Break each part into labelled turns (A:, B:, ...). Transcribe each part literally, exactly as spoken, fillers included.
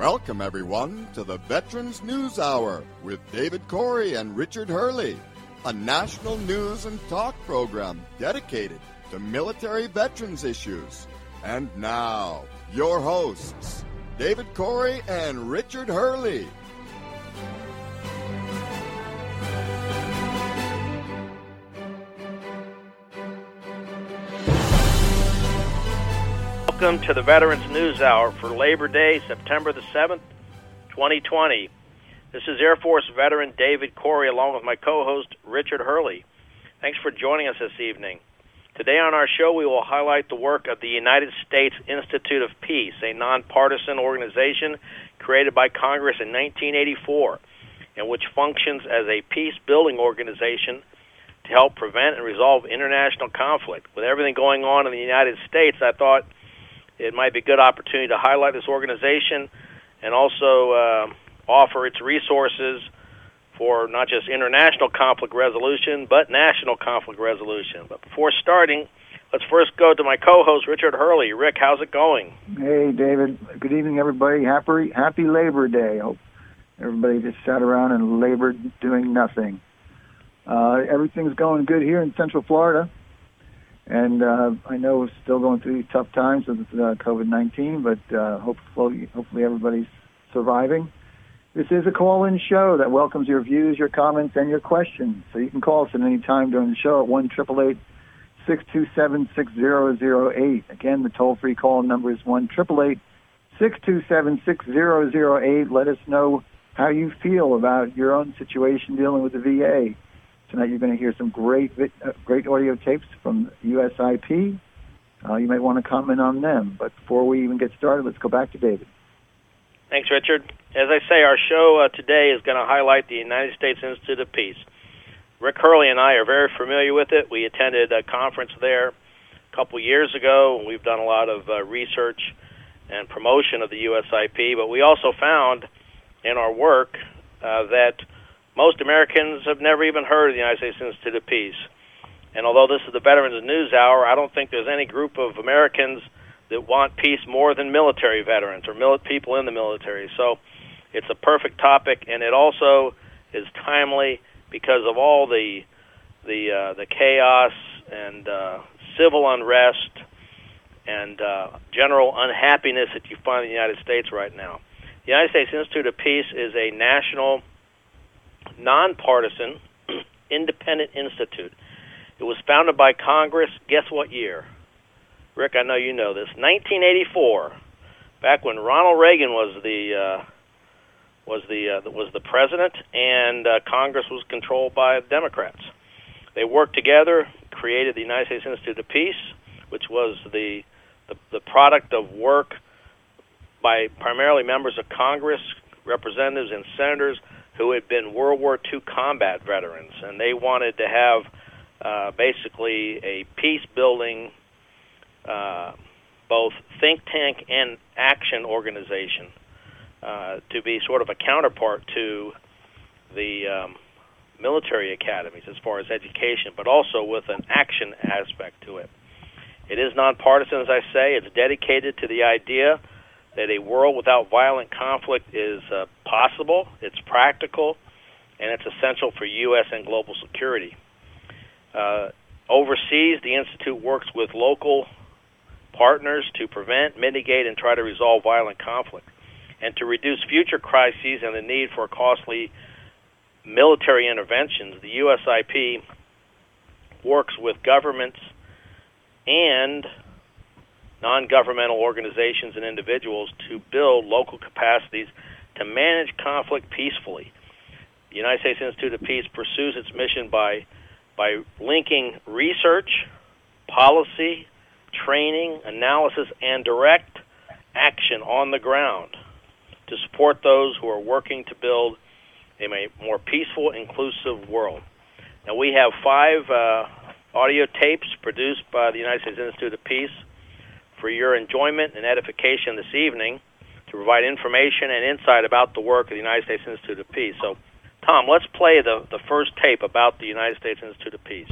A: Welcome, everyone, to the Veterans News Hour with David Corey and Richard Hurley, a national news and talk program dedicated to military veterans issues. And now, your hosts, David Corey and Richard Hurley.
B: Welcome to the Veterans News Hour for Labor Day, September the seventh, twenty twenty. This is Air Force veteran David Corey along with my co-host Richard Hurley. Thanks for joining us this evening. Today on our show we will highlight the work of the United States Institute of Peace, a nonpartisan organization created by Congress in nineteen eighty-four, and which functions as a peace-building organization to help prevent and resolve international conflict. With everything going on in the United States, I thought it might be a good opportunity to highlight this organization and also uh, offer its resources for not just international conflict resolution, but national conflict resolution. But before starting, let's first go to my co-host, Richard Hurley. Rick, how's it going?
C: Hey, David. Good evening, everybody. Happy, happy Labor Day. Hope everybody just sat around and labored doing nothing. Uh, everything's going good here in Central Florida. And uh, I know we're still going through tough times with uh, COVID nineteen, but uh, hopefully, hopefully everybody's surviving. This is a call-in show that welcomes your views, your comments, and your questions. So you can call us at any time during the show at one eight eight eight, six two seven, six zero zero eight. Again, the toll-free call number is one eight eight eight, six two seven, six zero zero eight. Let us know how you feel about your own situation dealing with the V A. Tonight you're going to hear some great uh, great audio tapes from U S I P. Uh, you might want to comment on them. But before we even get started, let's go back to David.
B: Thanks, Richard. As I say, our show uh, today is going to highlight the United States Institute of Peace. Rick Hurley and I are very familiar with it. We attended a conference there a couple years ago. We've done a lot of uh, research and promotion of the U S I P, but we also found in our work uh, that most Americans have never even heard of the United States Institute of Peace. And although this is the Veterans News Hour, I don't think there's any group of Americans that want peace more than military veterans or mil- people in the military. So it's a perfect topic, and it also is timely because of all the the uh, the chaos and uh, civil unrest and uh, general unhappiness that you find in the United States right now. The United States Institute of Peace is a national, nonpartisan, independent institute. It was founded by Congress, guess what year? Rick, I know you know this. nineteen eighty-four, back when Ronald Reagan was the uh, was the uh, was the president, and uh, Congress was controlled by Democrats. They worked together, created the United States Institute of Peace, which was the the, the product of work by primarily members of Congress, representatives, and senators who had been World War Two combat veterans, and they wanted to have uh, basically a peace-building, uh, both think tank and action organization uh, to be sort of a counterpart to the um, military academies as far as education, but also with an action aspect to it. It is nonpartisan, as I say. It's dedicated to the idea that a world without violent conflict is uh, possible, it's practical, and it's essential for U S and global security. Uh, overseas, the Institute works with local partners to prevent, mitigate, and try to resolve violent conflict, and to reduce future crises and the need for costly military interventions. The U S I P works with governments and non-governmental organizations and individuals to build local capacities to manage conflict peacefully. The United States Institute of Peace pursues its mission by by linking research, policy, training, analysis, and direct action on the ground to support those who are working to build a more peaceful, inclusive world. Now, we have five uh, audio tapes produced by the United States Institute of Peace for your enjoyment and edification this evening to provide information and insight about the work of the United States Institute of Peace. So, Tom, let's play the, the first tape about the United States Institute of Peace.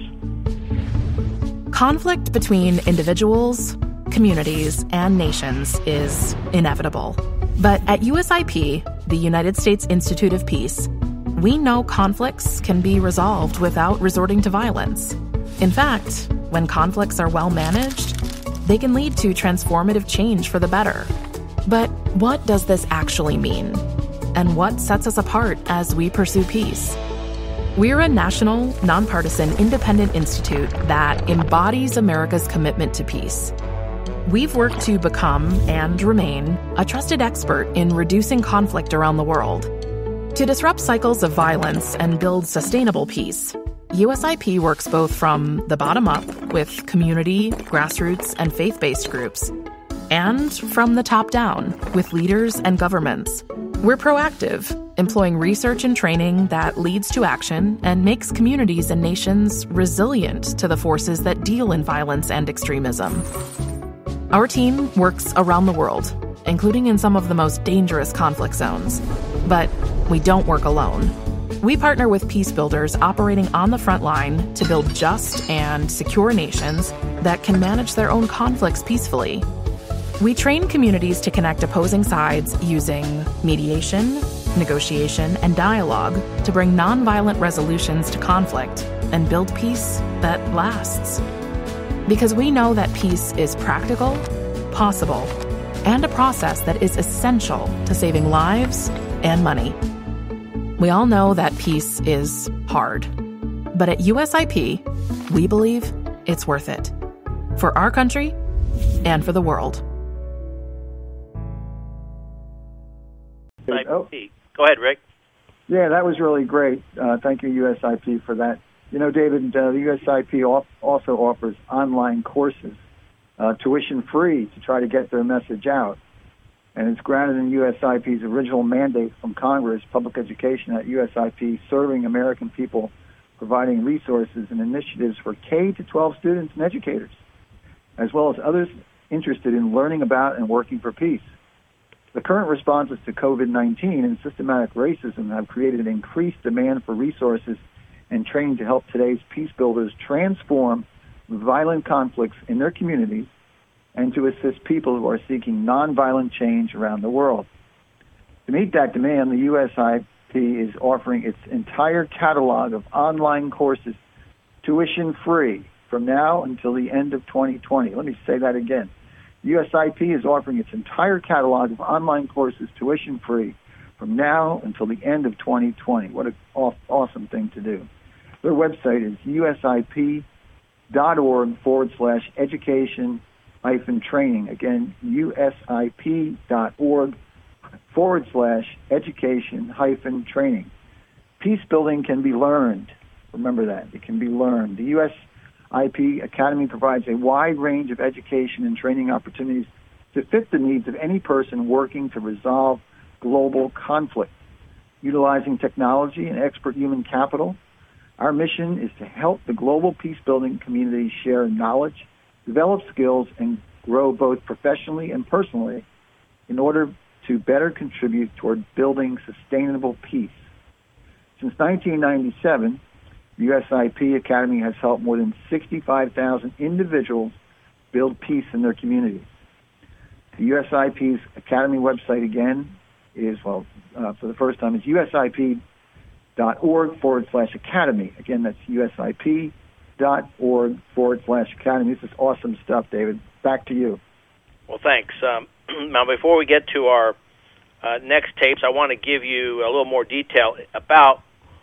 D: Conflict between individuals, communities, and nations is inevitable. But at U S I P, the United States Institute of Peace, we know conflicts can be resolved without resorting to violence. In fact, when conflicts are well managed, they can lead to transformative change for the better. But what does this actually mean? And what sets us apart as we pursue peace? We're a national, nonpartisan, independent institute that embodies America's commitment to peace. We've worked to become and remain a trusted expert in reducing conflict around the world. To disrupt cycles of violence and build sustainable peace, U S I P works both from the bottom up with community, grassroots, and faith-based groups, and from the top down with leaders and governments. We're proactive, employing research and training that leads to action and makes communities and nations resilient to the forces that deal in violence and extremism. Our team works around the world, including in some of the most dangerous conflict zones. But we don't work alone. We partner with peace builders operating on the front line to build just and secure nations that can manage their own conflicts peacefully. We train communities to connect opposing sides using mediation, negotiation, and dialogue to bring nonviolent resolutions to conflict and build peace that lasts. Because we know that peace is practical, possible, and a process that is essential to saving lives and money. We all know that peace is hard, but at U S I P, we believe it's worth it. For our country and for the world.
C: Oh.
B: Go ahead, Rick.
C: Yeah, that was really great. Uh, thank you, U S I P, for that. You know, David, uh, the U S I P off- also offers online courses, uh, tuition-free, to try to get their message out. And it's grounded in U S I P's original mandate from Congress, public education at U S I P, serving American people, providing resources and initiatives for K to twelve students and educators, as well as others interested in learning about and working for peace. The current responses to COVID nineteen and systematic racism have created an increased demand for resources and training to help today's peace builders transform violent conflicts in their communities and to assist people who are seeking nonviolent change around the world. To meet that demand, the U S I P is offering its entire catalog of online courses tuition-free from now until the end of twenty twenty. Let me say that again. U S I P is offering its entire catalog of online courses tuition-free from now until the end of twenty twenty. What an awesome thing to do. Their website is usip.org forward slash education hyphen training. Again, usip.org forward slash education hyphen training. Peace building can be learned. Remember that. It can be learned. The U S I P Academy provides a wide range of education and training opportunities to fit the needs of any person working to resolve global conflict. Utilizing technology and expert human capital, our mission is to help the global peace-building community share knowledge, develop skills, and grow both professionally and personally in order to better contribute toward building sustainable peace. Since nineteen ninety-seven, the U S I P Academy has helped more than sixty-five thousand individuals build peace in their communities. The U S I P's Academy website, again, is, well, uh, for the first time, is usip.org forward slash academy. Again, that's usip.org forward slash academy. This is awesome stuff, David. Back to you.
B: Well, thanks. Um, now, before we get to our uh, next tapes, I want to give you a little more detail about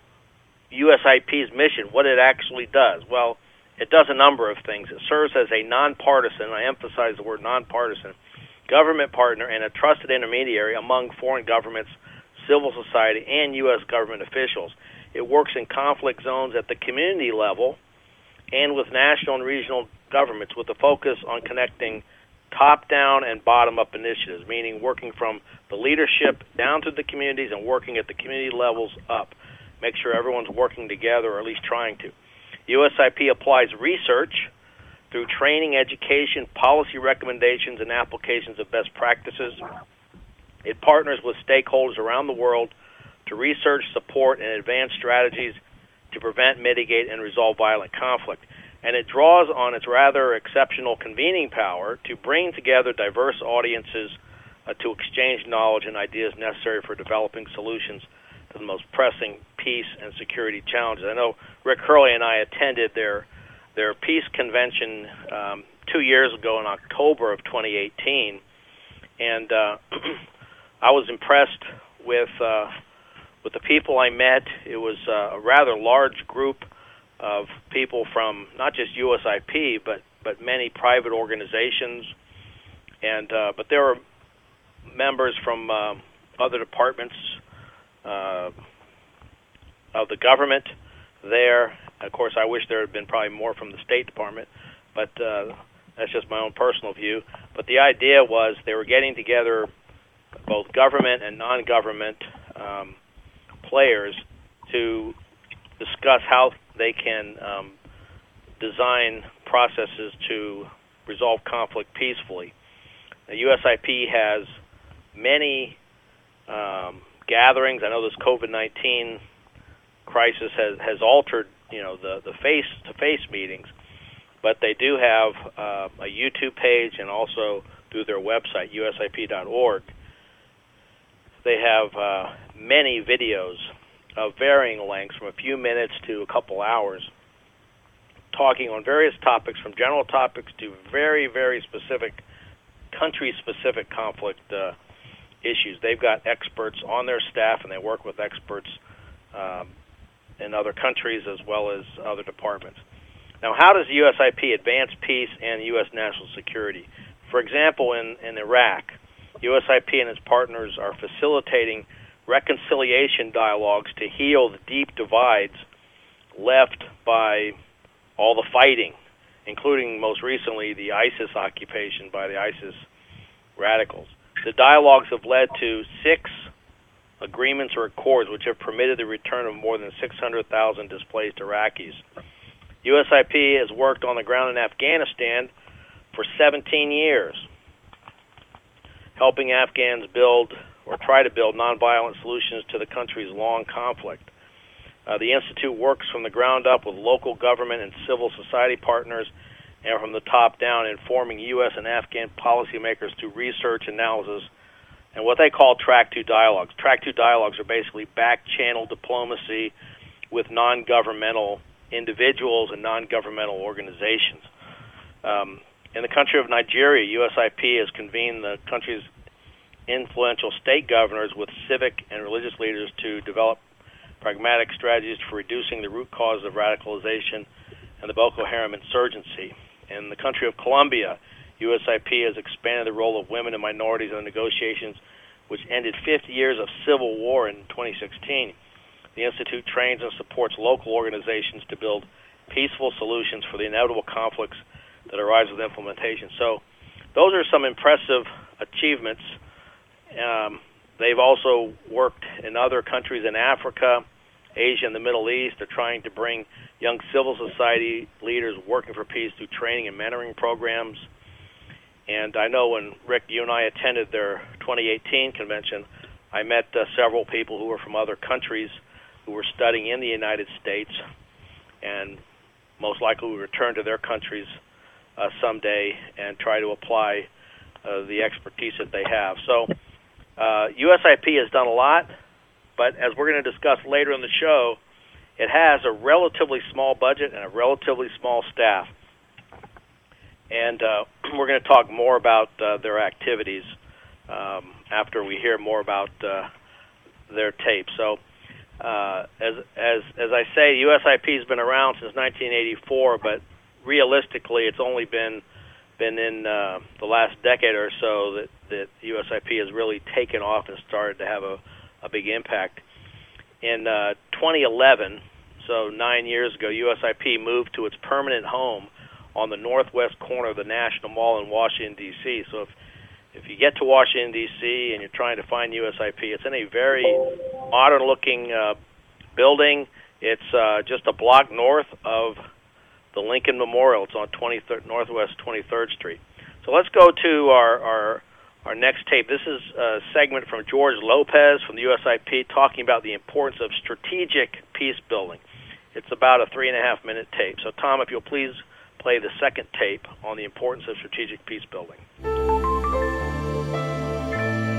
B: U S I P's mission, what it actually does. Well, it does a number of things. It serves as a nonpartisan, I emphasize the word nonpartisan, government partner and a trusted intermediary among foreign governments, civil society, and U S government officials. It works in conflict zones at the community level and with national and regional governments with a focus on connecting top-down and bottom-up initiatives, meaning working from the leadership down to the communities and working at the community levels up. Make sure everyone's working together, or at least trying to. U S I P applies research through training, education, policy recommendations, and applications of best practices. It partners with stakeholders around the world to research, support, and advance strategies to prevent, mitigate, and resolve violent conflict. And it draws on its rather exceptional convening power to bring together diverse audiences uh, to exchange knowledge and ideas necessary for developing solutions to the most pressing peace and security challenges. I know Rick Hurley and I attended their their peace convention um, two years ago in October of twenty eighteen, and uh, I was impressed with uh, with the people I met. It was uh, a rather large group of people from not just U S I P, but but many private organizations, and uh, but there were members from uh, other departments uh, of the government there. Of course, I wish there had been probably more from the State Department, but uh, that's just my own personal view. But the idea was they were getting together both government and non-government um, players to discuss how they can um, design processes to resolve conflict peacefully. The U S I P has many um, gatherings. I know this COVID nineteen crisis has, has altered, you know, the, the face-to-face meetings, but they do have uh, a YouTube page and also through their website, U S I P dot org. They have uh, many videos of varying lengths, from a few minutes to a couple hours, talking on various topics, from general topics to very, very specific, country-specific conflict uh, issues. They've got experts on their staff, and they work with experts um, in other countries as well as other departments. Now, how does the U S I P advance peace and U S national security? For example, in, in Iraq, U S I P and its partners are facilitating reconciliation dialogues to heal the deep divides left by all the fighting, including most recently the ISIS occupation by the ISIS radicals. The dialogues have led to six agreements or accords which have permitted the return of more than six hundred thousand displaced Iraqis. U S I P has worked on the ground in Afghanistan for seventeen years, helping Afghans build or try to build nonviolent solutions to the country's long conflict. Uh, the Institute works from the ground up with local government and civil society partners, and from the top down, informing U S and Afghan policymakers through research, analysis, and what they call Track two dialogues. Track two dialogues are basically back-channel diplomacy with non-governmental individuals and non-governmental organizations. Um, in the country of Nigeria, U S I P has convened the country's influential state governors with civic and religious leaders to develop pragmatic strategies for reducing the root cause of radicalization and the Boko Haram insurgency. In the country of Colombia, U S I P has expanded the role of women and minorities in the negotiations which ended fifty years of civil war in twenty sixteen. The Institute trains and supports local organizations to build peaceful solutions for the inevitable conflicts that arise with implementation. So those are some impressive achievements. Um, they've also worked in other countries in Africa, Asia, and the Middle East. They're trying to bring young civil society leaders working for peace through training and mentoring programs. And I know when, Rick, you and I attended their twenty eighteen convention, I met uh, several people who were from other countries who were studying in the United States and most likely will return to their countries uh, someday and try to apply uh, the expertise that they have. So uh, U S I P has done a lot, but as we're going to discuss later in the show, it has a relatively small budget and a relatively small staff. And uh, we're going to talk more about uh, their activities um, after we hear more about uh, their tape. So, uh, as as as I say, U S I P has been around since nineteen eighty-four, but realistically, it's only been been in uh, the last decade or so that that U S I P has really taken off and started to have a, a big impact. In uh, twenty eleven, so nine years ago, U S I P moved to its permanent home on the northwest corner of the National Mall in Washington, D C So if if you get to Washington, D C and you're trying to find U S I P, it's in a very modern-looking uh, building. It's uh, just a block north of the Lincoln Memorial. It's on twenty-third, Northwest twenty-third Street. So let's go to our, our, our next tape. This is a segment from George Lopez from the U S I P talking about the importance of strategic peace building. It's about a three-and-a-half-minute tape. So, Tom, if you'll please play the second tape on the importance of strategic peace building.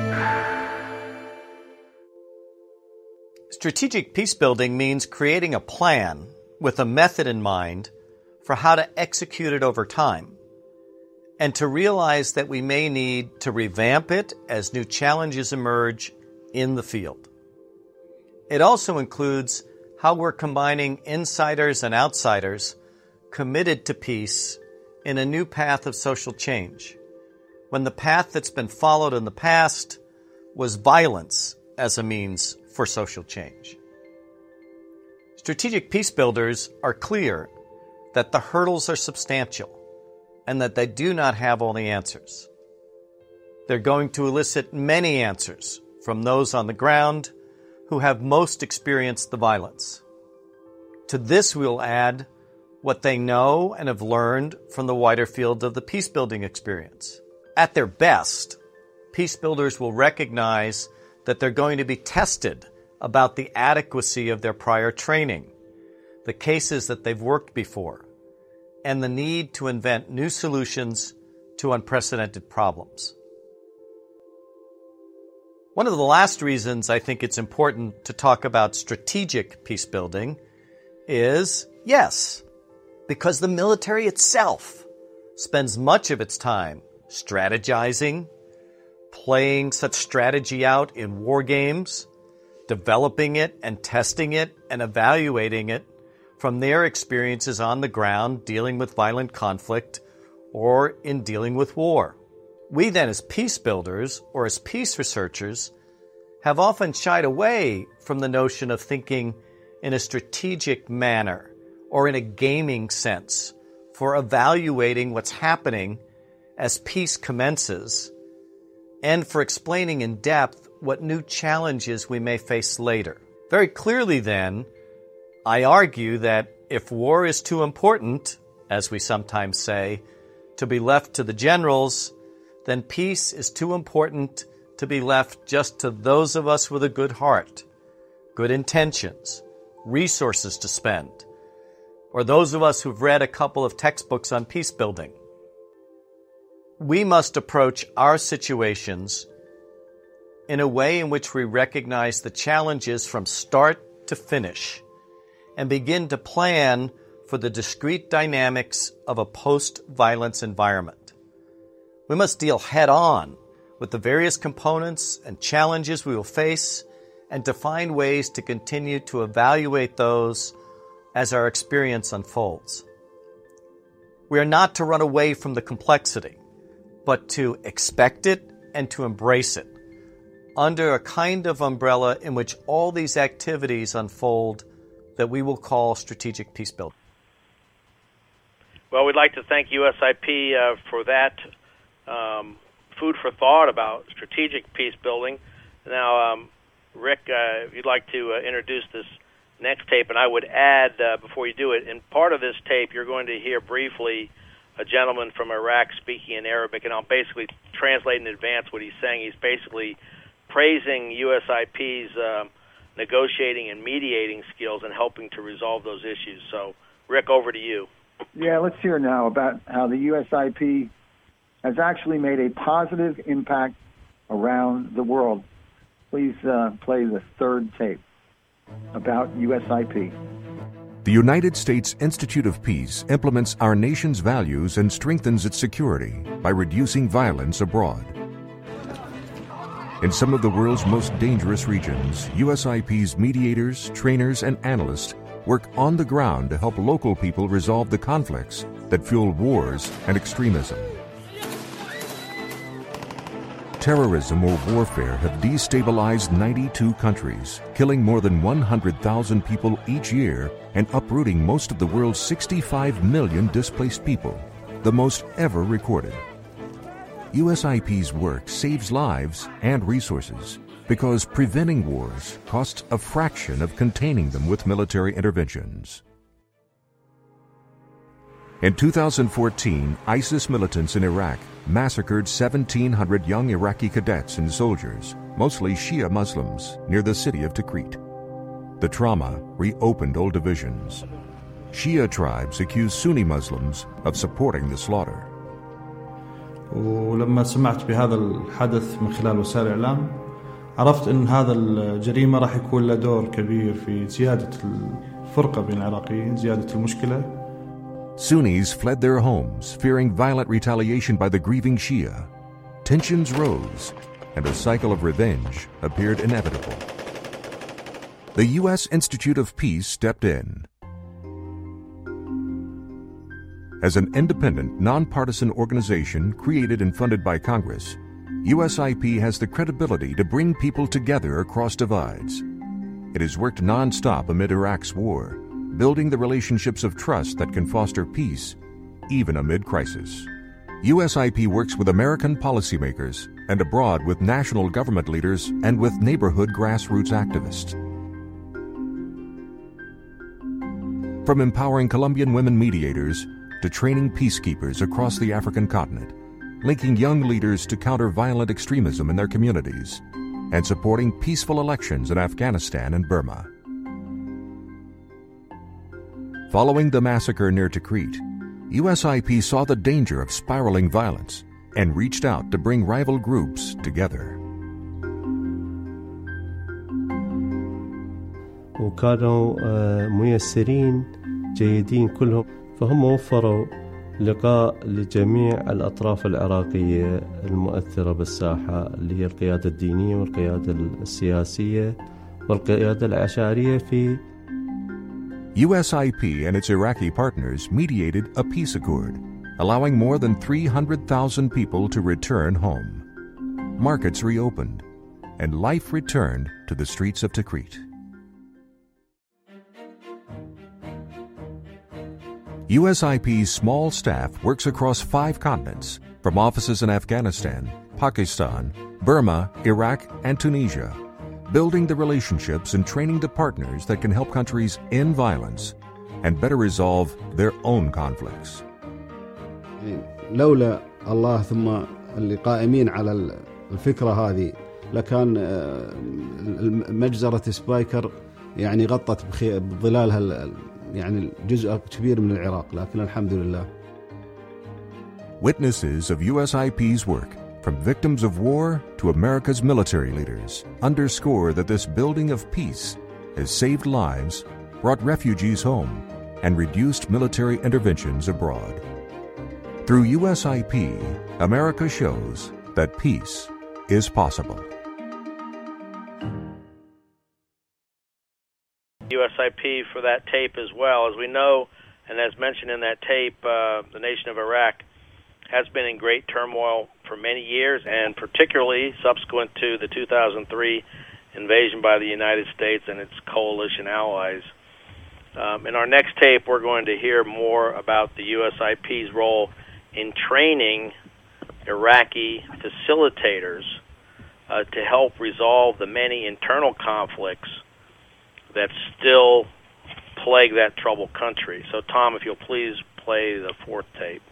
E: Strategic peacebuilding means creating a plan with a method in mind for how to execute it over time, and to realize that we may need to revamp it as new challenges emerge in the field. It also includes how we're combining insiders and outsiders committed to peace in a new path of social change, when the path that's been followed in the past was violence as a means for social change. Strategic peacebuilders are clear that the hurdles are substantial and that they do not have all the answers. They're going to elicit many answers from those on the ground who have most experienced the violence. To this we'll add what they know and have learned from the wider field of the peacebuilding experience. At their best, peacebuilders will recognize that they're going to be tested about the adequacy of their prior training, the cases that they've worked before, and the need to invent new solutions to unprecedented problems. One of the last reasons I think it's important to talk about strategic peacebuilding is, yes, because the military itself spends much of its time strategizing, playing such strategy out in war games, developing it and testing it and evaluating it from their experiences on the ground dealing with violent conflict or in dealing with war. We then, as peace builders or as peace researchers, have often shied away from the notion of thinking in a strategic manner or in a gaming sense for evaluating what's happening as peace commences and for explaining in depth what new challenges we may face later. Very clearly, then, I argue that if war is too important, as we sometimes say, to be left to the generals, then peace is too important to be left just to those of us with a good heart, good intentions, resources to spend, or those of us who've read a couple of textbooks on peace building. We must approach our situations in a way in which we recognize the challenges from start to finish and begin to plan for the discrete dynamics of a post-violence environment. We must deal head-on with the various components and challenges we will face and to find ways to continue to evaluate those as our experience unfolds. We are not to run away from the complexity, but to expect it and to embrace it under a kind of umbrella in which all these activities unfold that we will call strategic peacebuilding.
B: Well, we'd like to thank U S I P uh, for that um, food for thought about strategic peacebuilding. Now, um, Rick, uh, if you'd like to uh, introduce this next tape, and I would add, uh, before you do it, in part of this tape, you're going to hear briefly a gentleman from Iraq speaking in Arabic, and I'll basically translate in advance what he's saying. He's basically praising U S I P's uh, negotiating and mediating skills and helping to resolve those issues. So, Rick, over to you.
C: Yeah, let's hear now about how the U S I P has actually made a positive impact around the world. Please uh, play the third tape about U S I P.
F: The United States Institute of Peace implements our nation's values and strengthens its security by reducing violence abroad. In some of the world's most dangerous regions, U S I P's mediators, trainers, and analysts work on the ground to help local people resolve the conflicts that fuel wars and extremism. Terrorism or warfare have destabilized ninety-two countries, killing more than one hundred thousand people each year and uprooting most of the world's sixty-five million displaced people, the most ever recorded. U S I P's work saves lives and resources because preventing wars costs a fraction of containing them with military interventions. In two thousand fourteen, ISIS militants in Iraq massacred seventeen hundred young Iraqi cadets and soldiers, mostly Shia Muslims, near the city of Tikrit. The trauma reopened old divisions. Shia tribes accused Sunni Muslims of supporting the slaughter.
G: ولما سمعت بهذا الحدث من خلال وسائل الإعلام عرفت أن هذا الجريمة راح يكون له دور كبير في زيادة الفرقة بين العراقيين، زيادة المشكلة.
F: Sunnis fled their homes, fearing violent retaliation by the grieving Shia. Tensions rose, and a cycle of revenge appeared inevitable. The U S Institute of Peace stepped in. As an independent, nonpartisan organization created and funded by Congress, U S I P has the credibility to bring people together across divides. It has worked nonstop amid Iraq's war, building the relationships of trust that can foster peace, even amid crisis. U S I P works with American policymakers and abroad with national government leaders and with neighborhood grassroots activists. From empowering Colombian women mediators to training peacekeepers across the African continent, linking young leaders to counter violent extremism in their communities, and supporting peaceful elections in Afghanistan and Burma. Following the massacre near Tikrit, U S I P saw the danger of spiraling violence and reached out to bring rival groups together.
H: وكانوا ميسرين جيدين كلهم، فهم وفروا لقاء لجميع الأطراف العراقية المؤثرة بالساحة، اللي هي القيادة الدينية والقيادة السياسية والقيادة العشائرية في.
F: U S I P and its Iraqi partners mediated a peace accord, allowing more than three hundred thousand people to return home. Markets reopened, and life returned to the streets of Tikrit. U S I P's small staff works across five continents, from offices in Afghanistan, Pakistan, Burma, Iraq, and Tunisia, building the relationships and training the partners that can help countries end violence and better resolve their own conflicts.
I: لولا الله ثم اللي قائمين على الفكرة هذه لكان مجزرة سبايكر يعني غطت بظلالها يعني جزء كبير من العراق، لكن الحمد لله.
F: Witnesses of U S I P's work, from victims of war to America's military leaders, underscore that this building of peace has saved lives, brought refugees home, and reduced military interventions abroad. Through U S I P, America shows that peace is possible.
B: U S I P for that tape as well. As we know, and as mentioned in that tape, uh, the nation of Iraq has been in great turmoil for many years, and particularly subsequent to the two thousand three invasion by the United States and its coalition allies. Um, in our next tape, we're going to hear more about the U S I P's role in training Iraqi facilitators uh, to help resolve the many internal conflicts that still plague that troubled country. So, Tom, if you'll please play the fourth tape.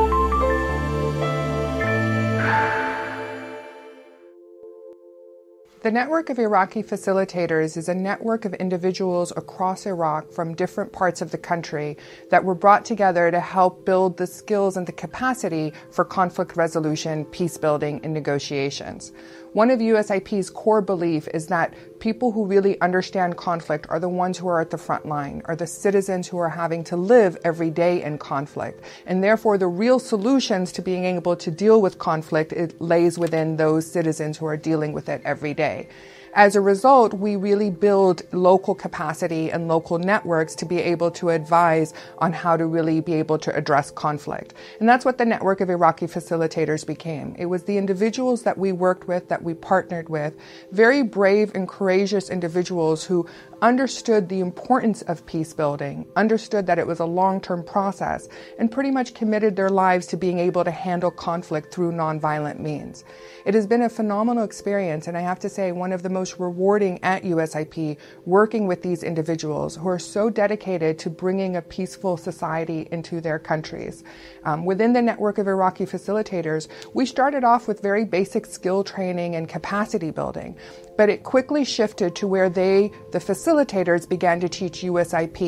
J: The Network of Iraqi Facilitators is a network of individuals across Iraq from different parts of the country that were brought together to help build the skills and the capacity for conflict resolution, peace building, and negotiations. One of U S I P's core belief is that people who really understand conflict are the ones who are at the front line, are the citizens who are having to live every day in conflict. And therefore, the real solutions to being able to deal with conflict, it lays within those citizens who are dealing with it every day. As a result, we really build local capacity and local networks to be able to advise on how to really be able to address conflict. And that's what the Network of Iraqi Facilitators became. It was the individuals that we worked with, that we partnered with, very brave and courageous individuals who understood the importance of peace building, understood that it was a long-term process, and pretty much committed their lives to being able to handle conflict through nonviolent means. It has been a phenomenal experience, and I have to say one of the most rewarding at U S I P, working with these individuals who are so dedicated to bringing a peaceful society into their countries. Um, within the Network of Iraqi Facilitators, we started off with very basic skill training and capacity building, but it quickly shifted to where they, the facilitators, began to teach U S I P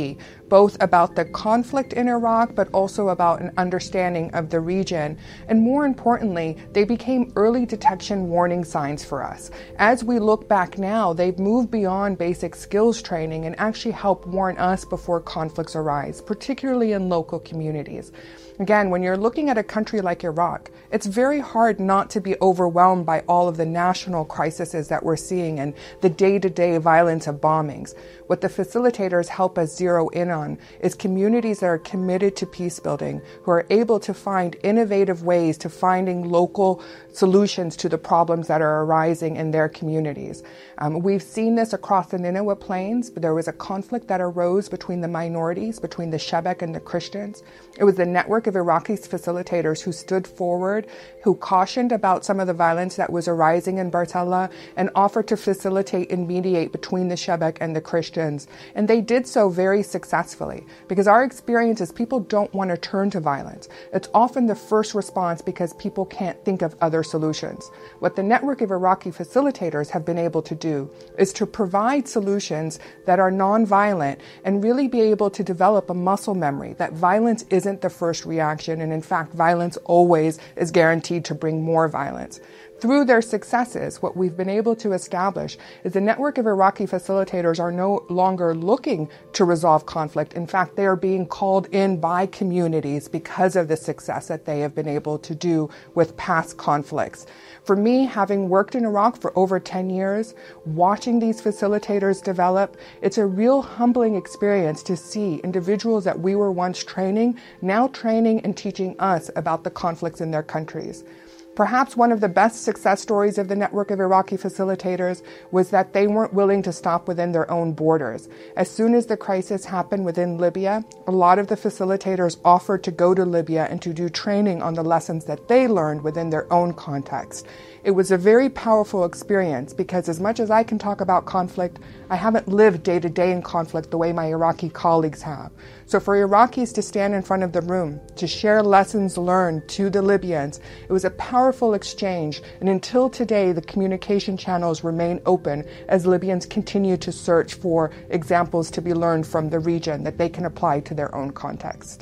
J: both about the conflict in Iraq, but also about an understanding of the region. And more importantly, they became early detection warning signs for us. As we look back now, they've moved beyond basic skills training and actually help warn us before conflicts arise, particularly in local communities. Again, when you're looking at a country like Iraq, it's very hard not to be overwhelmed by all of the national crises that we're seeing and the day-to-day violence of bombings. What the facilitators help us zero in on is communities that are committed to peace building, who are able to find innovative ways to finding local solutions to the problems that are arising in their communities. Um, we've seen this across the Nineveh Plains, but there was a conflict that arose between the minorities, between the Shebek and the Christians. It was the network of Iraqi facilitators who stood forward, who cautioned about some of the violence that was arising in Bartella and offered to facilitate and mediate between the Shebek and the Christians. And they did so very successfully, because our experience is people don't want to turn to violence. It's often the first response because people can't think of other solutions. What the network of Iraqi facilitators have been able to do is to provide solutions that are nonviolent and really be able to develop a muscle memory that violence isn't the first reaction, and in fact, violence always is guaranteed to bring more violence. Through their successes, what we've been able to establish is the network of Iraqi facilitators are no longer looking to resolve conflict. In fact, they are being called in by communities because of the success that they have been able to do with past conflicts. For me, having worked in Iraq for over ten years, watching these facilitators develop, it's a real humbling experience to see individuals that we were once training, now training and teaching us about the conflicts in their countries. Perhaps one of the best success stories of the network of Iraqi facilitators was that they weren't willing to stop within their own borders. As soon as the crisis happened within Libya, a lot of the facilitators offered to go to Libya and to do training on the lessons that they learned within their own context. It was a very powerful experience because as much as I can talk about conflict, I haven't lived day to day in conflict the way my Iraqi colleagues have. So for Iraqis to stand in front of the room, to share lessons learned to the Libyans, it was a powerful exchange. And until today, the communication channels remain open as Libyans continue to search for examples to be learned from the region that they can apply to their own context.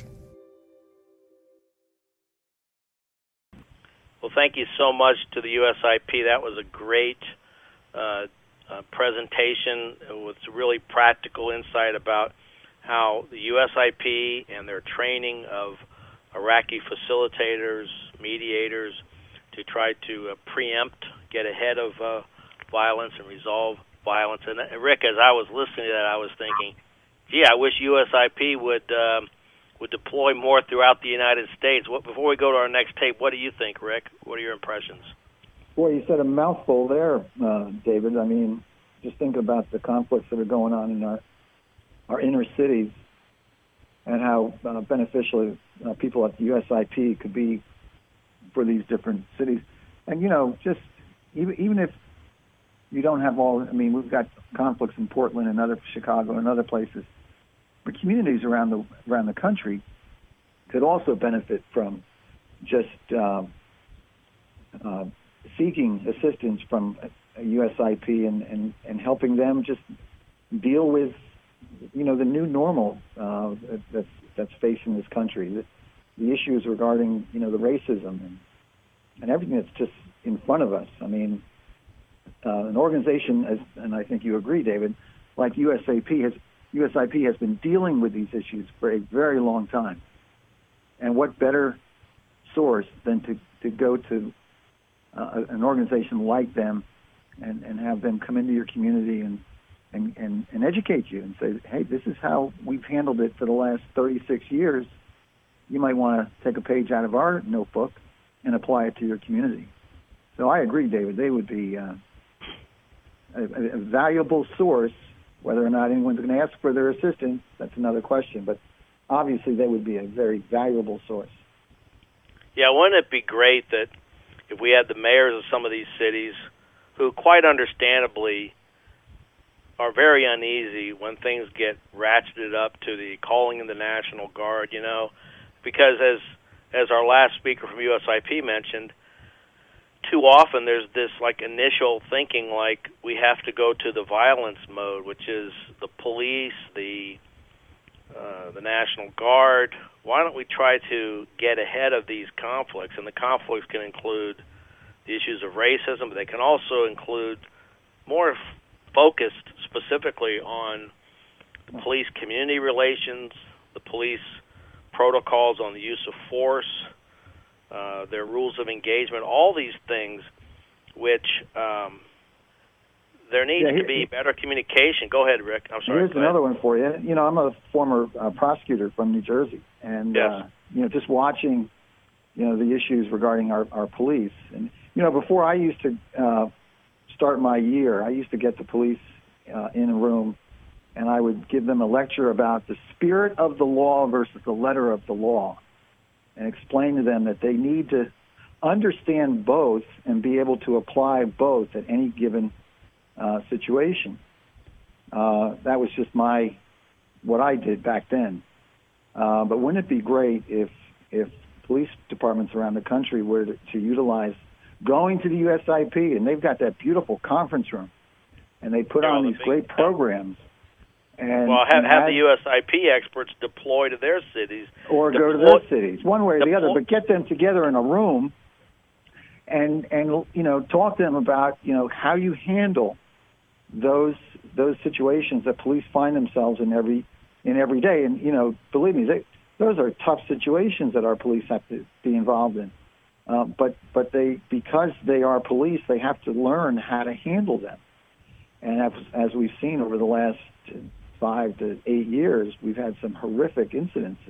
B: Well, thank you so much to the U S I P. That was a great uh, uh, presentation with really practical insight about how the U S I P and their training of Iraqi facilitators, mediators, to try to uh, preempt, get ahead of uh, violence and resolve violence. And, uh, Rick, as I was listening to that, I was thinking, gee, I wish U S I P would um, would deploy more throughout the United States. What, before we go to our next tape, what do you think, Rick? What are your impressions?
C: Boy, you said a mouthful there, uh, David. I mean, just think about the conflicts that are going on in our our inner cities and how uh, beneficial uh, people at the U S I P could be for these different cities. And, you know, just even, even if you don't have all, I mean, we've got conflicts in Portland and other Chicago and other places, but communities around the around the country could also benefit from just uh, uh, seeking assistance from a U S I P and, and, and helping them just deal with, you know, the new normal uh, that's that's facing this country. The, the issues regarding, you know, the racism and, and everything that's just in front of us. I mean, uh, an organization, as, and I think you agree, David, like U S A P has U S I P has been dealing with these issues for a very long time. And what better source than to, to go to uh, an organization like them and, and have them come into your community and, and, and, and educate you and say, hey, this is how we've handled it for the last thirty-six years. You might want to take a page out of our notebook and apply it to your community. So I agree, David. They would be uh, a, a valuable source. Whether or not anyone's going to ask for their assistance, that's another question. But obviously, they would be a very valuable source.
B: Yeah, wouldn't it be great that if we had the mayors of some of these cities who quite understandably are very uneasy when things get ratcheted up to the calling in the National Guard, you know, because as as our last speaker from U S I P mentioned, too often there's this like initial thinking like we have to go to the violence mode, which is the police, the uh, National Guard. Why don't we try to get ahead of these conflicts? And the conflicts can include the issues of racism, but they can also include more f- focused specifically on the police-community relations, the police protocols on the use of force, uh, their rules of engagement, all these things which um, there needs
C: yeah, here,
B: to be better communication. Go ahead, Rick. I'm sorry.
C: Here's another one for you. You know, I'm a former uh, prosecutor from New Jersey, and
B: yes.
C: uh, you know, just watching, you know, the issues regarding our, our police. And you know, before I used to uh, start my year, I used to get the police uh, in a room, and I would give them a lecture about the spirit of the law versus the letter of the law, and explain to them that they need to understand both and be able to apply both at any given uh, situation. Uh, that was just my what I did back then. Uh, but wouldn't it be great if if police departments around the country were to, to utilize going to the U S I P, and they've got that beautiful conference room, and they put on these great programs. And,
B: well, have,
C: and
B: have the U S I P experts deploy to their cities.
C: Or
B: deploy,
C: go to those cities, one way or
B: deploy,
C: the other, but get them together in a room and, and you know, talk to them about, you know, how you handle those those situations that police find themselves in every in every day. And, you know, believe me, they, those are tough situations that our police have to be involved in. Uh, but but they because they are police, they have to learn how to handle them. And as, as we've seen over the last five to eight years, we've had some horrific incidences.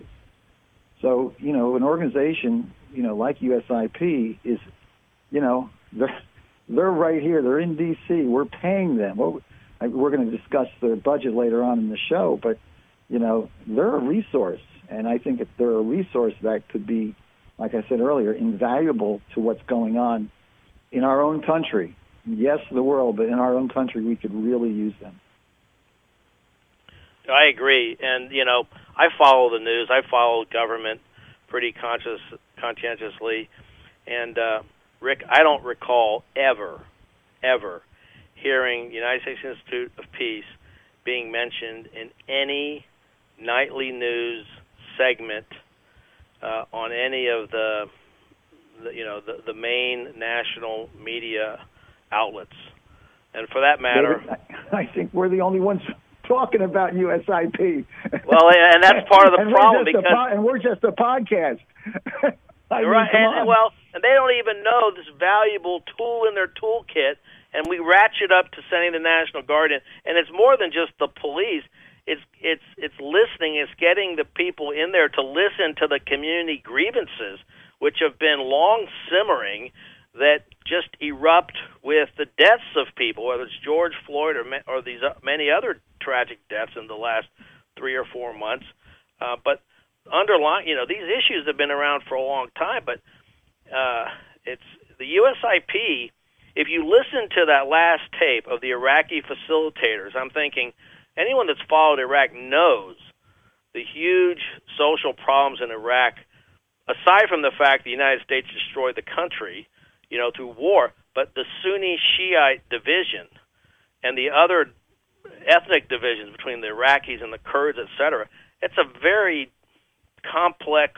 C: So, you know, an organization, you know, like U S I P is, you know, they're, they're right here. They're in D C. We're paying them. Well, we're going to discuss their budget later on in the show, but, you know, they're a resource. And I think if they're a resource that could be, like I said earlier, invaluable to what's going on in our own country. Yes, the world, but in our own country, we could really use them.
B: I agree. And, you know, I follow the news. I follow government pretty conscious, conscientiously. And, uh, Rick, I don't recall ever, ever hearing the United States Institute of Peace being mentioned in any nightly news segment uh, on any of the, the you know, the, the main national media outlets. And for that matter...
C: David, I think we're the only ones talking about U S I P.
B: Well, and that's part of the
C: and
B: problem
C: because... Po- and we're just a podcast. I mean,
B: right, and,
C: on.
B: well, and they don't even know this valuable tool in their toolkit, and we ratchet up to sending the National Guard in. And it's more than just the police. It's it's it's listening. It's getting the people in there to listen to the community grievances, which have been long simmering, that just erupt with the deaths of people, whether it's George Floyd or or these many other tragic deaths in the last three or four months. Uh, but underlying, you know, these issues have been around for a long time. But uh, it's the U S I P. If you listen to that last tape of the Iraqi facilitators, I'm thinking anyone that's followed Iraq knows the huge social problems in Iraq, aside from the fact the United States destroyed the country, you know, through war, but the Sunni Shiite division and the other ethnic divisions between the Iraqis and the Kurds, et cetera. It's a very complex,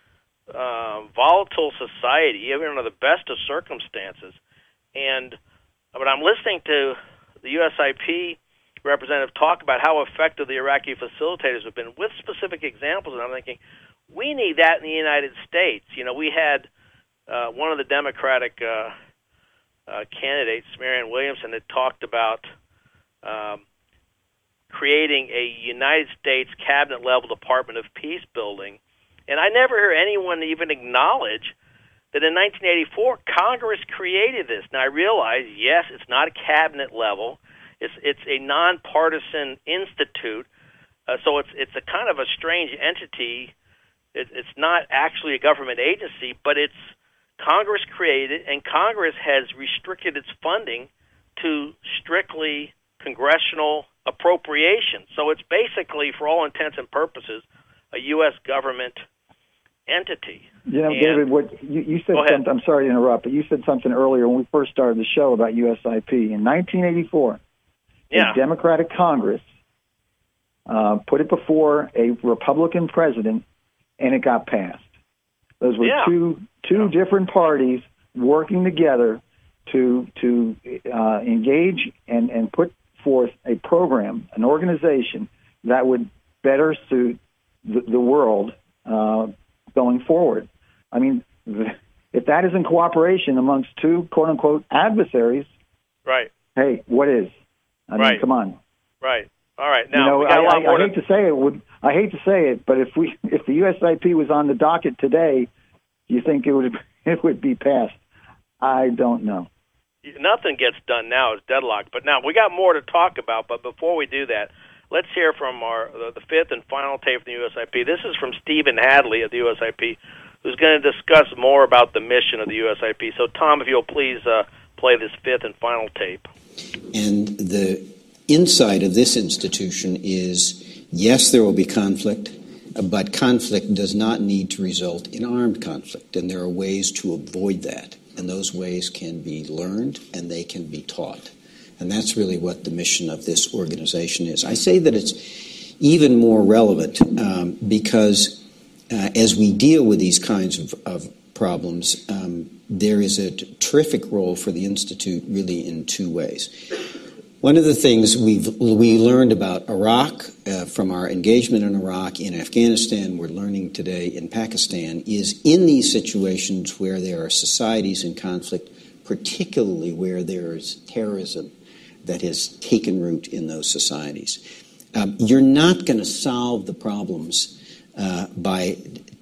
B: uh, volatile society, even under the best of circumstances. And but I'm listening to the U S I P representative talk about how effective the Iraqi facilitators have been with specific examples, and I'm thinking, we need that in the United States. You know, we had uh, one of the Democratic uh, uh, candidates, Marianne Williamson, had talked about um, creating a United States cabinet-level Department of Peace building, and I never hear anyone even acknowledge that in nineteen eighty-four, Congress created this. Now, I realize, yes, it's not a cabinet level. It's it's a nonpartisan institute, uh, so it's it's a kind of a strange entity. It, it's not actually a government agency, but it's Congress created, and Congress has restricted its funding to strictly congressional appropriation. So it's basically, for all intents and purposes, a U S government entity.
C: You know,
B: and,
C: David, what you, you said something, I'm sorry to interrupt, but you said something earlier when we first started the show about U S I P. In nineteen eighty-four,
B: yeah.
C: the Democratic Congress uh, put it before a Republican president, and it got passed. Those were
B: yeah.
C: two two
B: yeah.
C: different parties working together to to uh, engage and, and put forth a program, an organization that would better suit the, the world uh, going forward. I mean, if that isn't cooperation amongst two quote-unquote adversaries,
B: right?
C: Hey, what is? I
B: right.
C: mean, come on.
B: Right. All right. Now,
C: you know,
B: we got
C: I,
B: a lot
C: I,
B: more
C: I hate
B: to...
C: to say it. Would I hate to say it, but if we if the U S I P was on the docket today, do you think it would it would be passed? I don't know.
B: Nothing gets done now. It's deadlocked. But now we got more to talk about. But before we do that, let's hear from our the, the fifth and final tape from the U S I P. This is from Stephen Hadley of the U S I P, who's going to discuss more about the mission of the U S I P. So, Tom, if you'll please uh, play this fifth and final tape.
K: And the insight of this institution is, yes, there will be conflict, but conflict does not need to result in armed conflict, and there are ways to avoid that, and those ways can be learned and they can be taught. And that's really what the mission of this organization is. I say that it's even more relevant um, because uh, as we deal with these kinds of, of problems, um, there is a t- terrific role for the Institute really in two ways. One of the things we've we learned about Iraq uh, from our engagement in Iraq, in Afghanistan, we're learning today in Pakistan, is in these situations where there are societies in conflict, particularly where there is terrorism that has taken root in those societies. Um, you're not going to solve the problems uh, by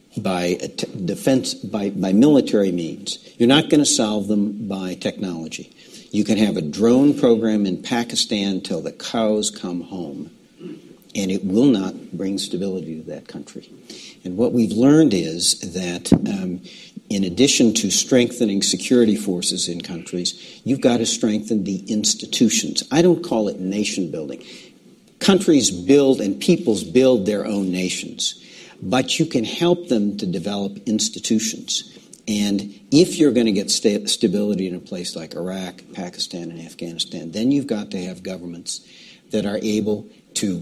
K: by t- defense by, by military means. You're not going to solve them by technology. You can have a drone program in Pakistan till the cows come home, and it will not bring stability to that country. And what we've learned is that um, in addition to strengthening security forces in countries, you've got to strengthen the institutions. I don't call it nation building. Countries build and peoples build their own nations, but you can help them to develop institutions. And if you're going to get sta- stability in a place like Iraq, Pakistan, and Afghanistan, then you've got to have governments that are able to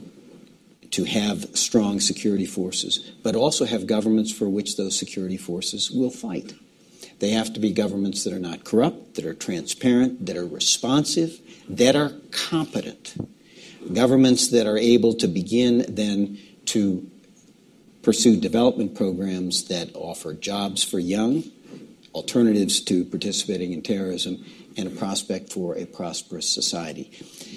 K: to have strong security forces, but also have governments for which those security forces will fight. They have to be governments that are not corrupt, that are transparent, that are responsive, that are competent. Governments that are able to begin then to pursue development programs that offer jobs for young, alternatives to participating in terrorism, and a prospect for a prosperous society.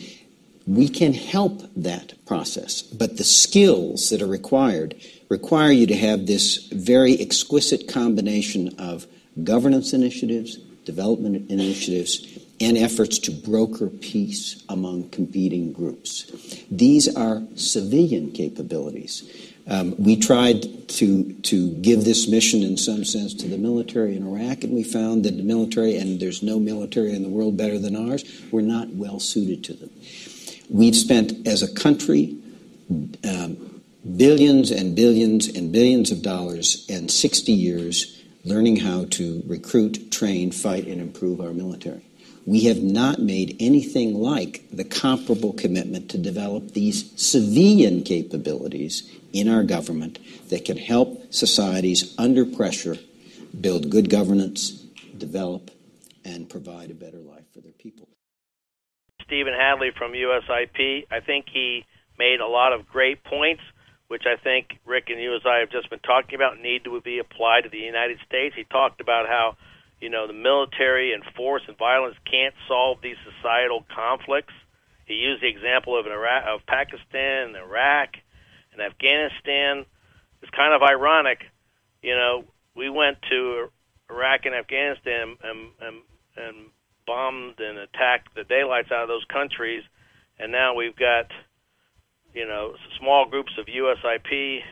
K: We can help that process, but the skills that are required require you to have this very exquisite combination of governance initiatives, development initiatives, and efforts to broker peace among competing groups. These are civilian capabilities. Um, we tried to to give this mission in some sense to the military in Iraq, and we found that the military, and there's no military in the world better than ours, were not well suited to them. We've spent, as a country, um, billions and billions and billions of dollars and sixty years learning how to recruit, train, fight, and improve our military. We have not made anything like the comparable commitment to develop these civilian capabilities in our government that can help societies under pressure build good governance, develop, and provide a better life for their people.
B: Stephen Hadley from U S I P. I think he made a lot of great points, which I think Rick and you, as I have just been talking about, need to be applied to the United States. He talked about how, you know, the military and force and violence can't solve these societal conflicts. He used the example of, an Iraq, of Pakistan and Iraq and Afghanistan. It's kind of ironic. You know, we went to Iraq and Afghanistan and, and, and bombed and attacked the daylights out of those countries, and now we've got, you know, small groups of U S I P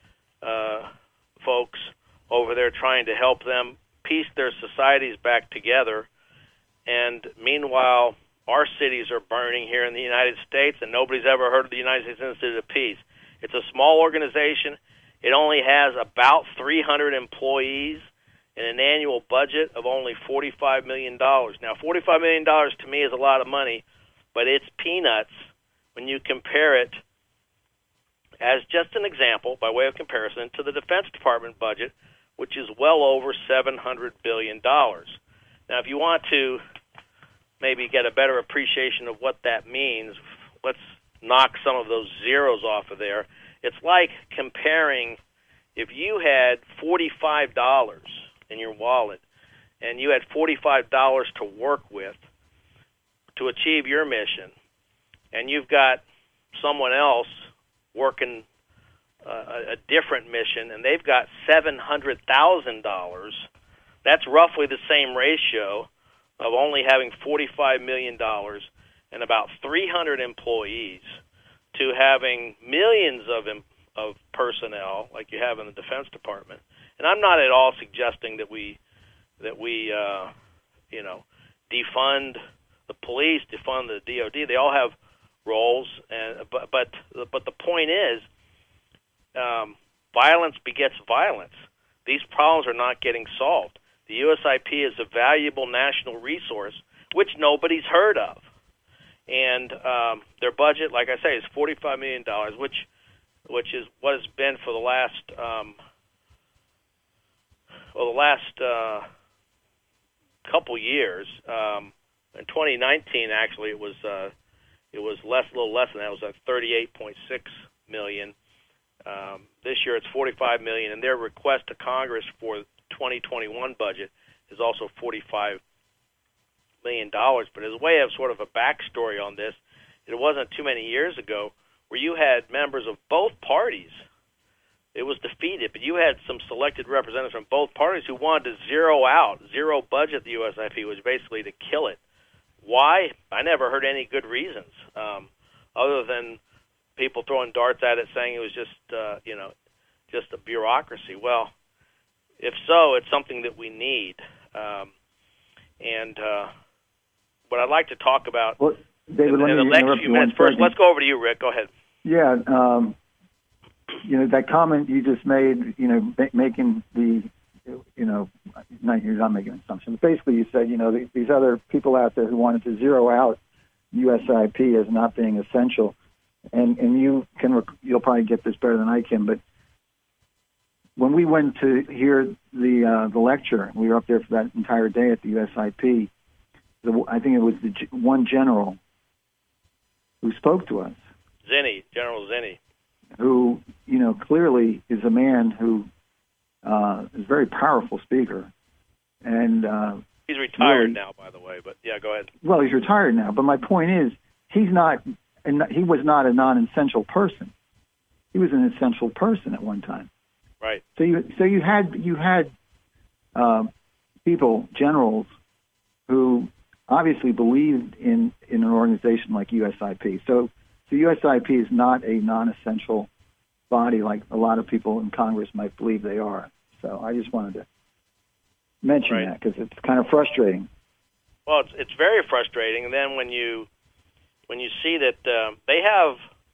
B: uh, folks over there trying to help them piece their societies back together. And meanwhile, our cities are burning here in the United States, and nobody's ever heard of the United States Institute of Peace. It's a small organization. It only has about three hundred employees and an annual budget of only forty-five million dollars. Now, forty-five million dollars to me is a lot of money, but it's peanuts when you compare it as just an example, by way of comparison, to the Defense Department budget, which is well over seven hundred billion dollars. Now, if you want to maybe get a better appreciation of what that means, let's knock some of those zeros off of there. It's like comparing if you had forty-five dollars in your wallet and you had forty-five dollars to work with to achieve your mission, and you've got someone else working uh, a different mission, and they've got seven hundred thousand dollars, that's roughly the same ratio of only having forty-five million dollars and about three hundred employees to having millions of of personnel like you have in the Defense Department. And I'm not at all suggesting that we that we uh, you know defund the police, defund the D O D. They all have roles, and but but but the point is, um, violence begets violence. These problems are not getting solved. The U S I P is a valuable national resource which nobody's heard of, and um, their budget, like I say, is forty-five million dollars, which which is what it's been for the last um, well the last uh, couple years. Um, in twenty nineteen, actually, it was. Uh, It was less, a little less than that. It was at thirty-eight point six million dollars. Um, this year, it's forty-five million dollars, and their request to Congress for the twenty twenty-one budget is also forty-five million dollars. But as a way of sort of a backstory on this, it wasn't too many years ago where you had members of both parties. It was defeated, but you had some selected representatives from both parties who wanted to zero out, zero budget the U S I P, which was basically to kill it. Why? I never heard any good reasons, um, other than people throwing darts at it, saying it was just, uh, you know, just a bureaucracy. Well, if so, it's something that we need. Um, and uh, what I'd like to talk about
C: well, David,
B: in, in the next few minutes. First, let's go over to you, Rick. Go ahead.
C: Yeah, um, you know, that comment you just made, you know, ma- making the you know, not, you're not making an assumption. But basically, you said, you know, these, these other people out there who wanted to zero out U S I P as not being essential, and and you can, rec- you'll probably get this better than I can. But when we went to hear the uh, the lecture, we were up there for that entire day at the U S I P. The, I think it was the g- one general who spoke to us,
B: Zinni, General Zinni,
C: who you know clearly is a man who. Uh, is a very powerful speaker, and uh,
B: he's retired
C: really,
B: now, by the way. But yeah, go ahead.
C: Well, he's retired now, but my point is, he's not. He was not a non-essential person. He was an essential person at one time.
B: Right.
C: So you, so you had you had uh, people, generals, who obviously believed in, in an organization like U S I P. So, so U S I P is not a non-essential body like a lot of people in Congress might believe they are. So I just wanted to mention
B: right.
C: that because it's kind of frustrating.
B: Well, it's it's very frustrating. And then when you when you see that um, they have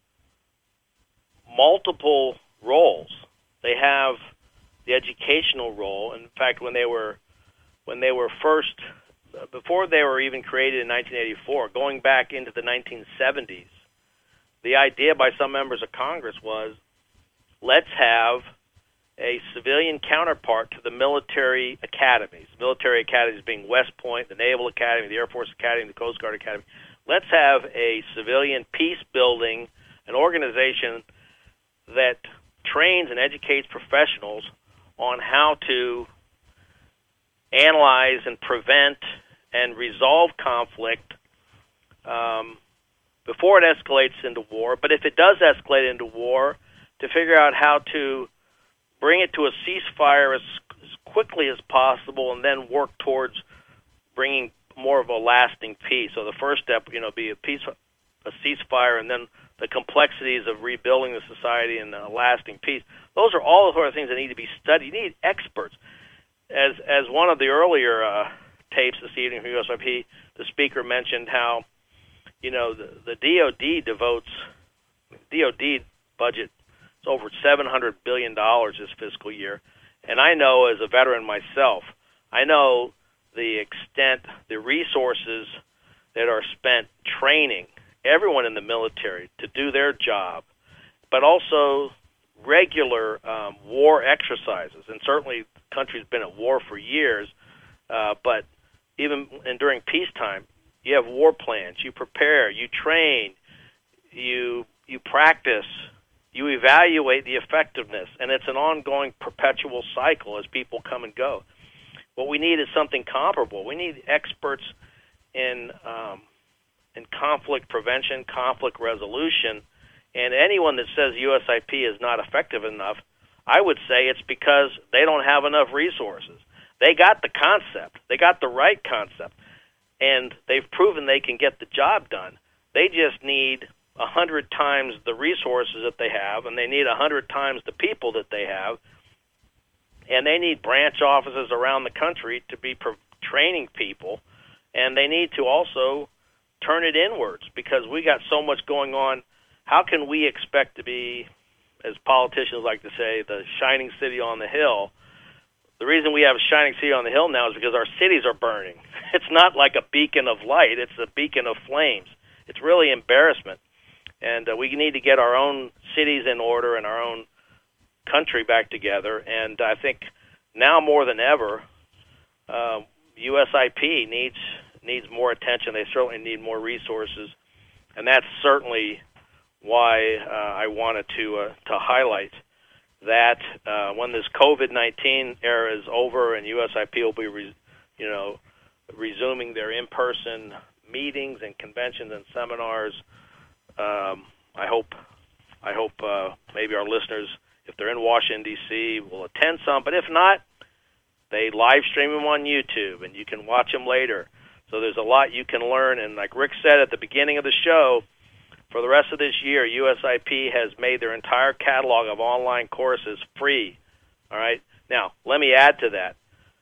B: multiple roles, they have the educational role. In fact, when they were when they were first before they were even created in nineteen eighty-four, going back into the nineteen seventies, the idea by some members of Congress was, let's have a civilian counterpart to the military academies. Military academies being West Point, the Naval Academy, the Air Force Academy, the Coast Guard Academy. Let's have a civilian peace-building, an organization that trains and educates professionals on how to analyze and prevent and resolve conflict um, before it escalates into war. But if it does escalate into war, to figure out how to bring it to a ceasefire as, as quickly as possible, and then work towards bringing more of a lasting peace. So the first step, you know, be a peace, a ceasefire, and then the complexities of rebuilding the society and a lasting peace. Those are all the sort of things that need to be studied. You need experts. As as one of the earlier uh, tapes this evening from U S I P, the speaker mentioned how, you know, the, the D O D devotes D O D budget over seven hundred billion dollars this fiscal year. And I know, as a veteran myself, I know the extent, the resources that are spent training everyone in the military to do their job. but also regular um, war exercises. And certainly the country's been at war for years, uh, but even and during peacetime, you have war plans. You prepare, you train, you you practice, you evaluate the effectiveness, and it's an ongoing perpetual cycle as people come and go. What we need is something comparable. We need experts in um, in conflict prevention, conflict resolution, and anyone that says U S I P is not effective enough, I would say it's because they don't have enough resources. They got the concept. They got the right concept, and they've proven they can get the job done. They just need a hundred times the resources that they have, and they need a hundred times the people that they have, and they need branch offices around the country to be pro- training people, and they need to also turn it inwards because we got so much going on. How can we expect to be, as politicians like to say, the shining city on the hill? The reason we have a shining city on the hill now is because our cities are burning. It's not like a beacon of light. It's a beacon of flames. It's really embarrassment. And uh, we need to get our own cities in order and our own country back together. And I think now more than ever, uh, U S I P needs needs more attention. They certainly need more resources. And that's certainly why uh, I wanted to uh, to highlight that uh, when this COVID nineteen era is over and U S I P will be, re- you know, resuming their in-person meetings and conventions and seminars, um, I hope, I hope uh, maybe our listeners, if they're in Washington D C, will attend some. But if not, they live stream them on YouTube, and you can watch them later. So there's a lot you can learn. And like Rick said at the beginning of the show, for the rest of this year, U S I P has made their entire catalog of online courses free. All right. Now, let me add to that.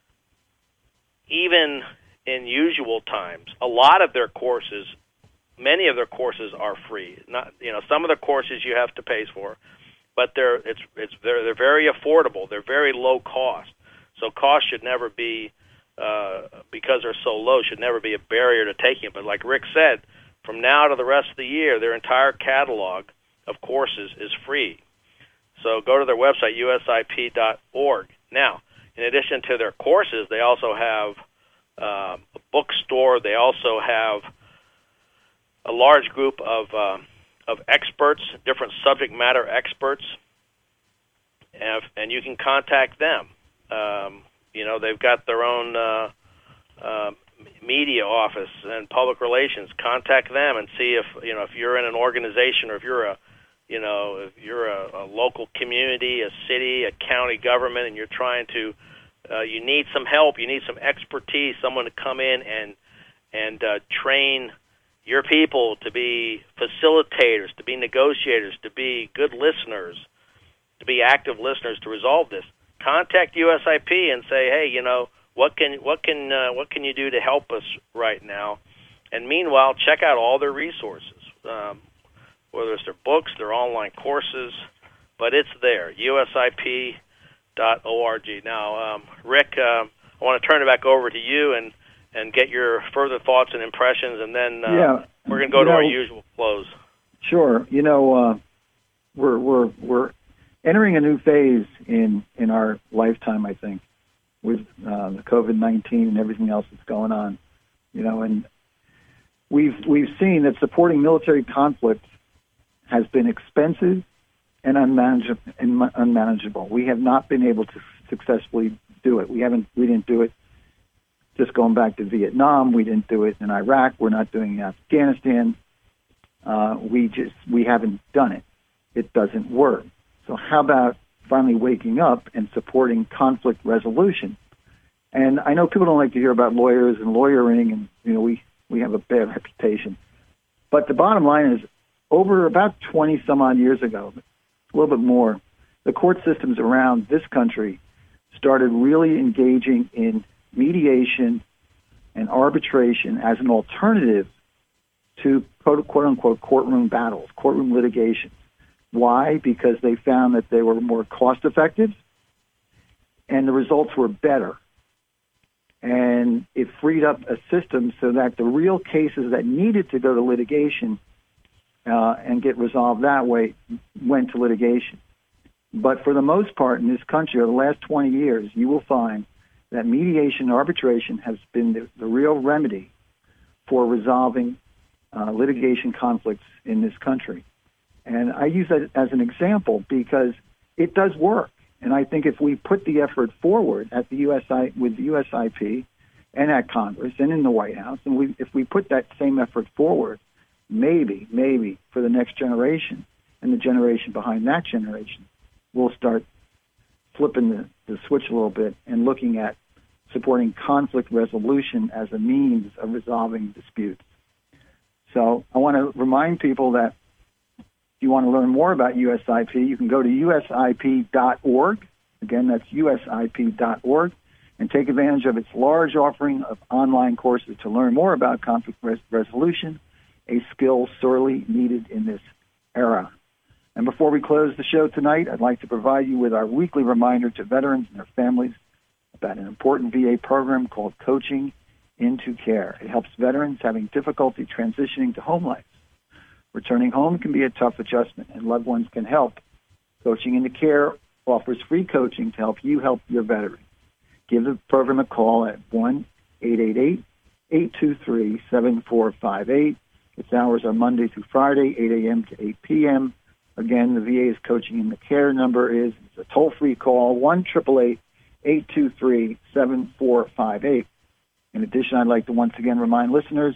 B: Even in usual times, a lot of their courses, many of their courses are free. Not, you know, some of the courses you have to pay for, but they're it's it's they're they're very affordable. They're very low cost. So cost should never be uh, because they're so low should never be a barrier to taking it. But like Rick said, from now to the rest of the year, their entire catalog of courses is free. So go to their website, U S I P dot org. Now, in addition to their courses, they also have uh, a bookstore. They also have a large group of uh, of experts, different subject matter experts, and, and you can contact them. Um, you know, they've got their own uh, uh, media office and public relations. Contact them and see if, you know, if you're in an organization or if you're a, you know, if you're a, a local community, a city, a county government, and you're trying to, uh, you need some help, you need some expertise, someone to come in and and uh, train your people to be facilitators, to be negotiators, to be good listeners, to be active listeners to resolve this. Contact U S I P and say, hey, you know, what can what can uh, what can you do to help us right now? And meanwhile, check out all their resources, um, whether it's their books, their online courses, but it's there, U S I P dot org. Now, um, Rick, uh, I want to turn it back over to you and, and get your further thoughts and impressions, and then uh,
C: yeah.
B: we're going to go
C: you
B: to
C: know,
B: our usual close.
C: Sure. You know, uh, we're we're we're entering a new phase in, in our lifetime, I think, with uh, the COVID nineteen and everything else that's going on. You know, and we've we've seen that supporting military conflict has been expensive and unmanageable. And unmanageable. We have not been able to successfully do it. We haven't. We didn't do it. Just going back to Vietnam, we didn't do it in Iraq. We're not doing it in Afghanistan. Uh, we just we haven't done it. It doesn't work. So how about finally waking up and supporting conflict resolution? And I know people don't like to hear about lawyers and lawyering, and you know we, we have a bad reputation. But the bottom line is, over about twenty some odd years ago, a little bit more, the court systems around this country started really engaging in mediation and arbitration as an alternative to quote unquote courtroom battles, courtroom litigation. Why? Because they found that they were more cost-effective and the results were better. And it freed up a system so that the real cases that needed to go to litigation uh, and get resolved that way went to litigation. But for the most part in this country, over the last twenty years, you will find that mediation and arbitration has been the, the real remedy for resolving uh, litigation conflicts in this country. And I use that as an example because it does work. And I think if we put the effort forward at the U S I with the U S I P and at Congress and in the White House, and we, if we put that same effort forward, maybe, maybe for the next generation and the generation behind that generation, we'll start flipping the, the switch a little bit and looking at supporting conflict resolution as a means of resolving disputes. So I want to remind people that if you want to learn more about U S I P, you can go to U S I P dot org. Again, that's U S I P dot org, and take advantage of its large offering of online courses to learn more about conflict res- resolution, a skill sorely needed in this era. And before we close the show tonight, I'd like to provide you with our weekly reminder to veterans and their families about an important V A program called Coaching into Care. It helps veterans having difficulty transitioning to home life. Returning home can be a tough adjustment, and loved ones can help. Coaching into Care offers free coaching to help you help your veteran. Give the program a call at one eight eight eight, eight two three, seven four five eight. Its hours are Monday through Friday, eight a.m. to eight p.m. Again, the V A's Coaching into Care number is it's a toll-free call, one eight eight eight, eight two three, seven four five eight. In addition, I'd like to once again remind listeners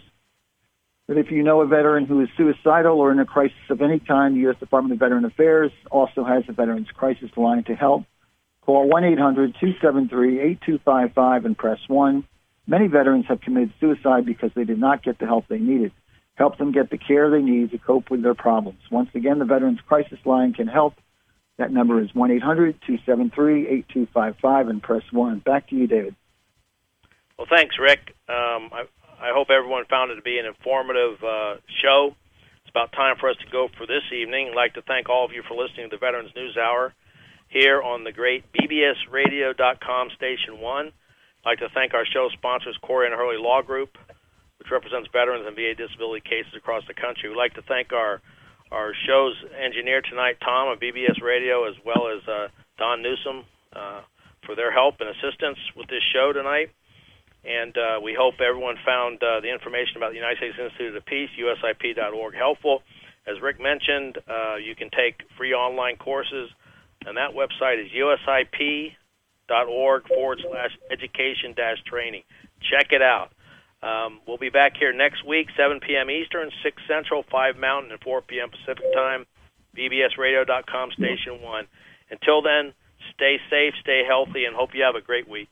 C: that if you know a veteran who is suicidal or in a crisis of any kind, the U S Department of Veteran Affairs also has a Veterans Crisis Line to help. Call one eight hundred, two seven three, eight two five five and press one. Many veterans have committed suicide because they did not get the help they needed. Help them get the care they need to cope with their problems. Once again, the Veterans Crisis Line can help. That number is one eight hundred, two seven three, eight two five five and press one. Back to you, David.
B: Well, thanks, Rick. Um, I, I hope everyone found it to be an informative uh, show. It's about time for us to go for this evening. I'd like to thank all of you for listening to the Veterans News Hour here on the great B B S radio dot com Station one. I'd like to thank our show sponsors, Corey and Hurley Law Group, which represents veterans and V A disability cases across the country. We'd like to thank our our show's engineer tonight, Tom, of B B S Radio, as well as uh, Don Newsom, uh, for their help and assistance with this show tonight. And uh, we hope everyone found uh, the information about the United States Institute of Peace, U S I P dot org, helpful. As Rick mentioned, uh, you can take free online courses, and that website is U S I P dot org forward slash education dash training. Check it out. Um, we'll be back here next week, seven p.m. Eastern, six Central, five Mountain, and four p.m. Pacific Time, B B S radio dot com Station one. Until then, stay safe, stay healthy, and hope you have a great week.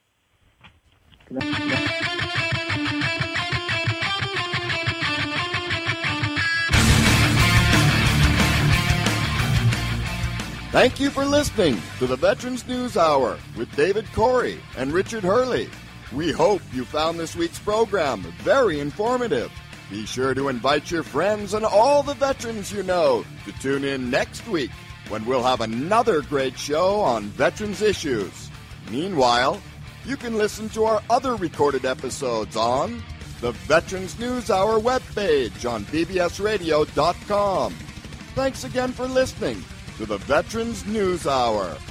A: Thank you for listening to the Veterans News Hour with David Corey and Richard Hurley. We hope you found this week's program very informative. Be sure to invite your friends and all the veterans you know to tune in next week when we'll have another great show on veterans issues. Meanwhile, you can listen to our other recorded episodes on the Veterans News Hour webpage on B B S radio dot com. Thanks again for listening to the Veterans News Hour.